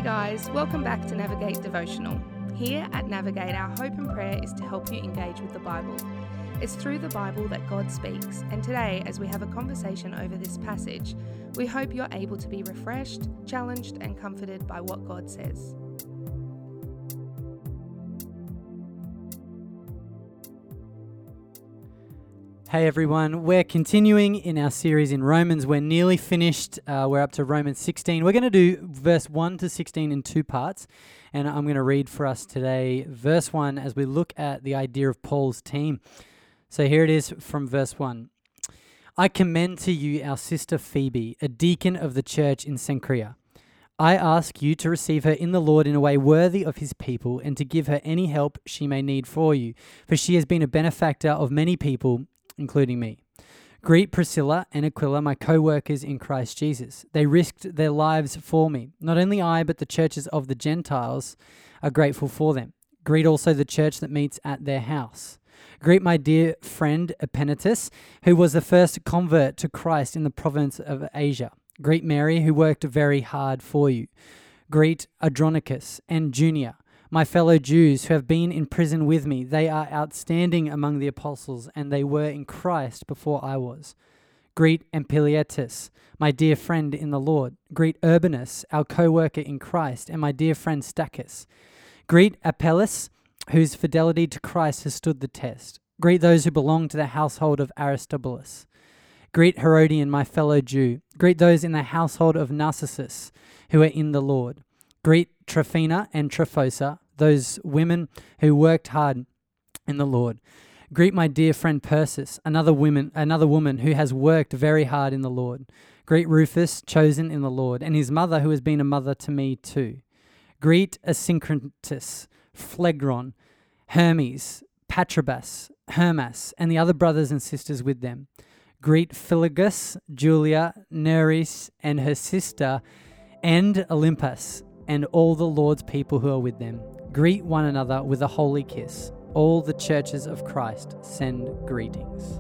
guys, welcome back to Navigate Devotional. Here at Navigate, our hope and prayer is to help you engage with the Bible. It's through the Bible that God speaks, and today, as we have a conversation over this passage, we hope you're able to be refreshed, challenged, and comforted by what God says. Hey everyone, we're continuing in our series in Romans. We're nearly finished. We're up to Romans 16. We're going to do verse 1 to 16 in two parts, and I'm going to read for us today verse 1 as we look at the idea of Paul's team. So here it is from verse 1. I commend to you our sister Phoebe, a deacon of the church in Cenchrea. I ask you to receive her in the Lord in a way worthy of his people and to give her any help she may need for you, for she has been a benefactor of many people, including me. Greet Priscilla and Aquila, my co-workers in Christ Jesus. They risked their lives for me. Not only I, but the churches of the Gentiles are grateful for them. Greet also the church that meets at their house. Greet my dear friend Epaenetus, who was the first convert to Christ in the province of Asia. Greet Mary, who worked very hard for you. Greet Andronicus and Junia, my fellow Jews who have been in prison with me. They are outstanding among the apostles, and they were in Christ before I was. Greet Ampliatus, my dear friend in the Lord. Greet Urbanus, our co-worker in Christ, and my dear friend Stachys. Greet Apelles, whose fidelity to Christ has stood the test. Greet those who belong to the household of Aristobulus. Greet Herodian, my fellow Jew. Greet those in the household of Narcissus, who are in the Lord. Greet Tryphena and Tryphosa, those women who worked hard in the Lord. Greet my dear friend Persis, another woman who has worked very hard in the Lord. Greet Rufus, chosen in the Lord, and his mother who has been a mother to me too. Greet Asyncritus, Phlegron, Hermes, Patrobas, Hermas, and the other brothers and sisters with them. Greet Philologus, Julia, Nereis, and her sister, and Olympus, and all the Lord's people who are with them. Greet one another with a holy kiss. All the churches of Christ send greetings.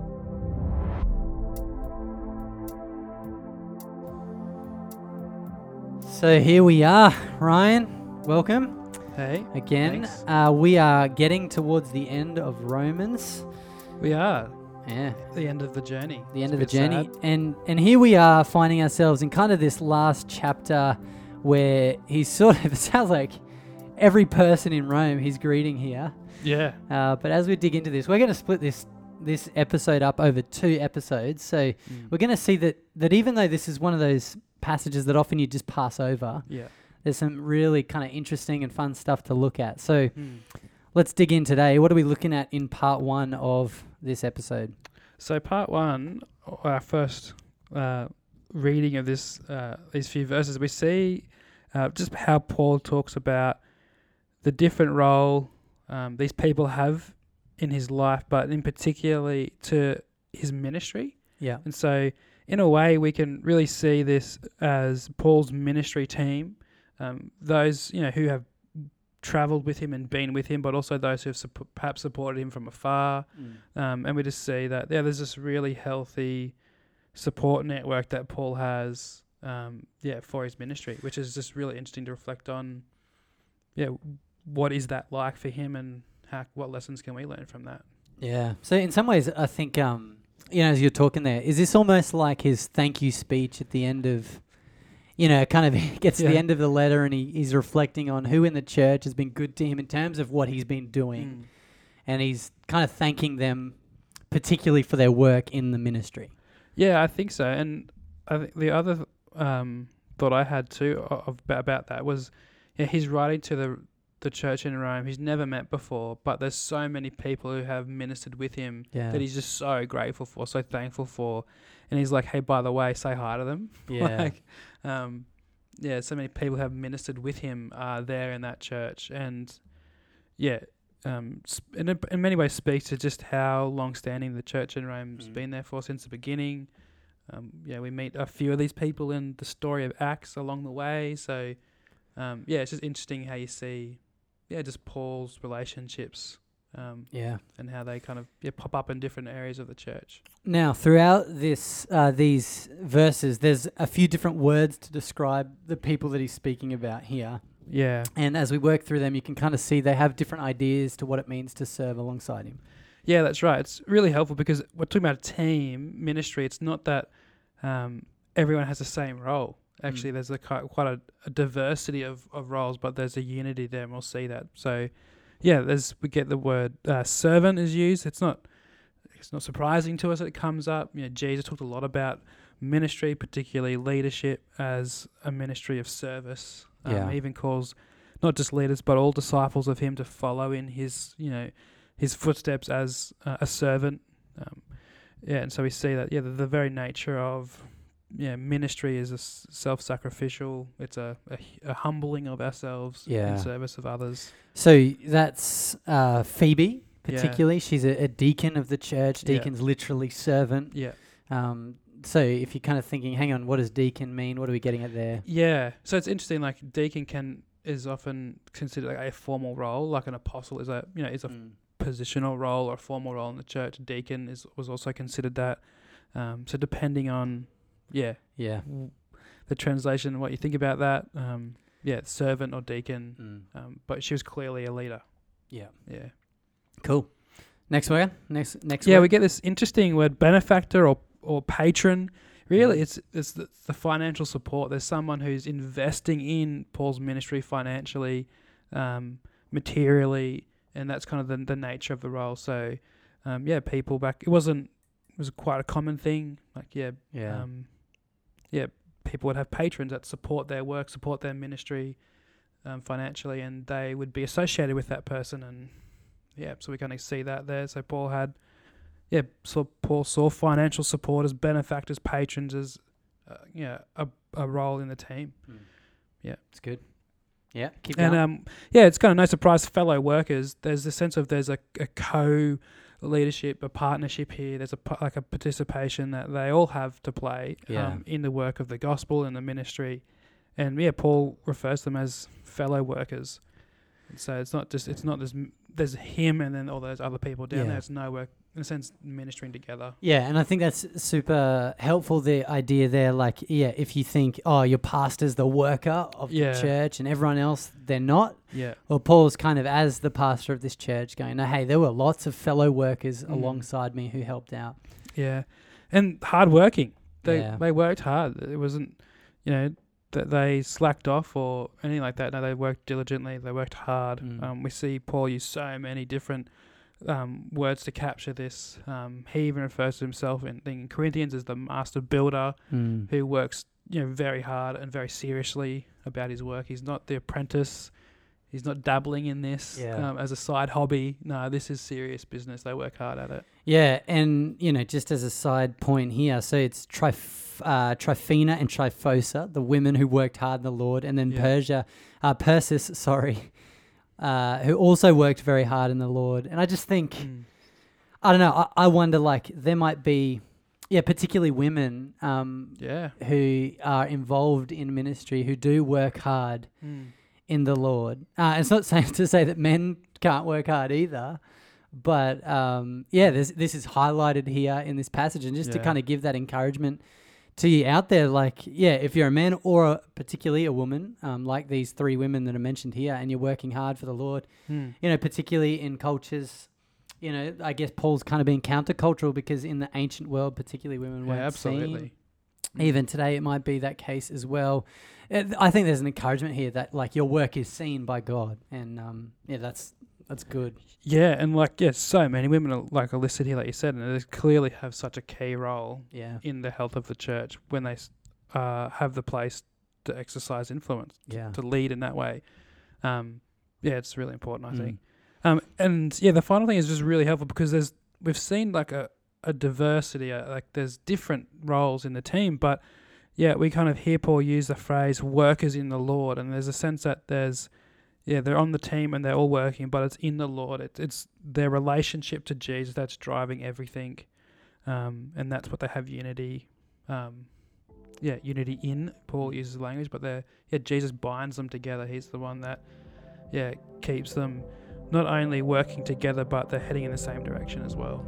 So here we are, Ryan. Welcome. Hey. Again. We are getting towards the end of Romans. We are. Yeah. The end of the journey. The end of the journey. And here we are finding ourselves in kind of this last chapter where he's sort of, it sounds like every person in Rome he's greeting here. Yeah. But as we dig into this, we're going to split this episode up over two episodes. So we're going to see that even though this is one of those passages that often you just pass over, there's some really kind of interesting and fun stuff to look at. So let's dig in today. What are we looking at in part one of this episode? So part one, our first reading of this these few verses, we see just how Paul talks about the different role these people have in his life, but in particularly to his ministry. Yeah. And so in a way we can really see this as Paul's ministry team, those who have traveled with him and been with him, but also those who have perhaps supported him from afar. And we just see that there's this really healthy support network that Paul has for his ministry, which is just really interesting to reflect on. What is that like for him, and what lessons can we learn from that? Yeah. So in some ways, I think, as you're talking there, is this almost like his thank you speech at the end of, kind of gets to the end of the letter and he's reflecting on who in the church has been good to him in terms of what he's been doing. And he's kind of thanking them particularly for their work in the ministry. Yeah, I think so. And I think the other thought I had too about that was he's writing to the church in Rome he's never met before, but there's so many people who have ministered with him that he's just so grateful for, so thankful for. And he's like, hey, by the way, say hi to them. Yeah. So many people have ministered with him there in that church. And in many ways speaks to just how long-standing the church in Rome's been there for since the beginning. We meet a few of these people in the story of Acts along the way. So, it's just interesting how you see, just Paul's relationships and how they kind of pop up in different areas of the church. Now, throughout these verses, there's a few different words to describe the people that he's speaking about here. Yeah. And as we work through them, you can kind of see they have different ideas to what it means to serve alongside him. Yeah, that's right. It's really helpful because we're talking about a team ministry. It's not that everyone has the same role. Actually, there's quite a diversity of roles, but there's a unity there, and we'll see that. So, yeah, we get the word servant is used. It's not surprising to us that it comes up. Jesus talked a lot about ministry, particularly leadership, as a ministry of service. He even calls not just leaders, but all disciples of him to follow in his footsteps as a servant. And so we see that, the very nature of ministry is a self-sacrificial. It's a humbling of ourselves in service of others. So that's Phoebe, particularly. She's a deacon of the church. Deacon's literally servant. Yeah. So if you're kind of thinking, hang on, what does deacon mean? What are we getting at there? Yeah. So it's interesting. Like deacon is often considered like a formal role, like an apostle is a positional role or a formal role in the church. Deacon was also considered that. So depending on the translation, what you think about that, servant or deacon. But she was clearly a leader. Yeah. Yeah. Cool. Next word. Next word. Yeah, we get this interesting word, benefactor or patron. Really, it's the financial support. There's someone who's investing in Paul's ministry financially, materially, and that's kind of the nature of the role. So, people back. It was quite a common thing. Like, people would have patrons that support their work, support their ministry financially, and they would be associated with that person. And so we kind of see that there. So Paul had. Paul saw financial support as benefactors, patrons as, a role in the team. Yeah, it's good. Yeah, keep going. And it's kind of no surprise, fellow workers. There's a sense of there's a co-leadership, a partnership here. There's a participation that they all have to play in the work of the gospel and the ministry. And Paul refers to them as fellow workers. And so it's not just there's him and then all those other people down there. It's no work. In a sense, ministering together. Yeah, and I think that's super helpful, the idea there. Like, if you think, your pastor's the worker of the church and everyone else, they're not. Yeah. Well, Paul's kind of, as the pastor of this church, going, no, hey, there were lots of fellow workers alongside me who helped out. Yeah. And hardworking. They worked hard. It wasn't, that they slacked off or anything like that. No, they worked diligently. They worked hard. We see Paul use so many different words to capture this. He even refers to himself in Corinthians as the master builder who works very hard and very seriously about his work. He's not the apprentice. He's not dabbling in this as a side hobby. No, this is serious business. They work hard at it. Yeah, and just as a side point here, so it's Tryphena and Tryphosa, the women who worked hard in the Lord, and then Persis, who also worked very hard in the Lord. And I just think, I don't know, I wonder, like, there might be, particularly women who are involved in ministry, who do work hard in the Lord. It's not to say that men can't work hard either, but this is highlighted here in this passage, and just to kind of give that encouragement to you out there, like, if you're a man or particularly a woman, like these three women that are mentioned here, and you're working hard for the Lord, particularly in cultures, I guess Paul's kind of being countercultural because in the ancient world, particularly women weren't seen. Even today, it might be that case as well. I think there's an encouragement here that, like, your work is seen by God, and that's good. Yeah, and so many women are listed here, like you said, and they clearly have such a key role in the health of the church when they have the place to exercise influence, to lead in that way. It's really important, I think. And the final thing is just really helpful because we've seen like a diversity, there's different roles in the team, but we kind of hear Paul use the phrase workers in the Lord, and there's a sense that they're on the team and they're all working, but it's in the Lord. It's their relationship to Jesus that's driving everything, and that's what they have unity. Unity in. Paul uses language, but Jesus binds them together. He's the one that keeps them not only working together, but they're heading in the same direction as well.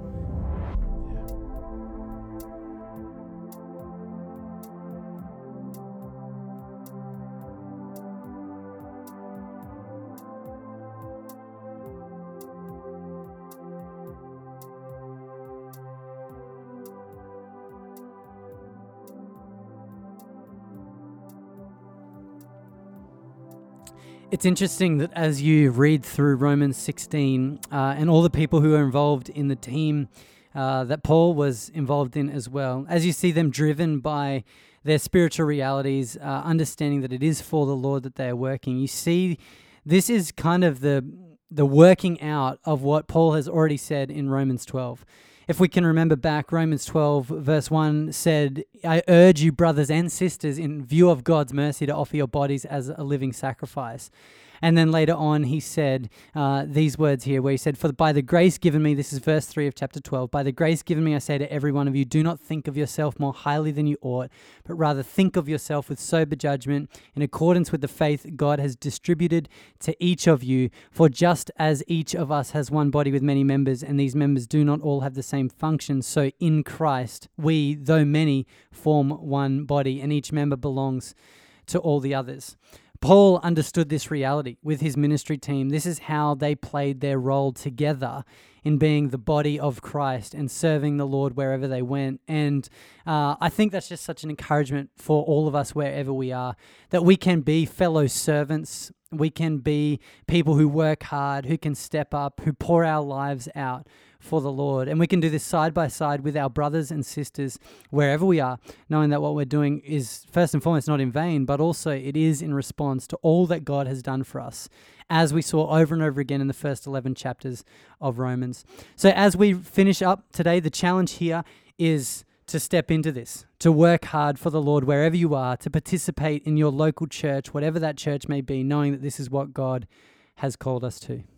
It's interesting that as you read through Romans 16 and all the people who are involved in the team that Paul was involved in as well, as you see them driven by their spiritual realities, understanding that it is for the Lord that they are working, you see this is kind of the working out of what Paul has already said in Romans 12. If we can remember back, Romans 12 verse 1 said, I urge you, brothers and sisters, in view of God's mercy, to offer your bodies as a living sacrifice. And then later on, he said these words here, where he said, for by the grace given me, this is verse 3 of chapter 12, by the grace given me, I say to every one of you, do not think of yourself more highly than you ought, but rather think of yourself with sober judgment, in accordance with the faith God has distributed to each of you. For just as each of us has one body with many members, and these members do not all have the same function, so in Christ we, though many, form one body, and each member belongs to all the others. Paul understood this reality with his ministry team. This is how they played their role together in being the body of Christ and serving the Lord wherever they went. And I think that's just such an encouragement for all of us wherever we are, that we can be fellow servants. We can be people who work hard, who can step up, who pour our lives out for the Lord. And we can do this side by side with our brothers and sisters wherever we are, knowing that what we're doing is first and foremost not in vain, but also it is in response to all that God has done for us, as we saw over and over again in the first 11 chapters of Romans. So as we finish up today, the challenge here is to step into this, to work hard for the Lord wherever you are, to participate in your local church, whatever that church may be, knowing that this is what God has called us to.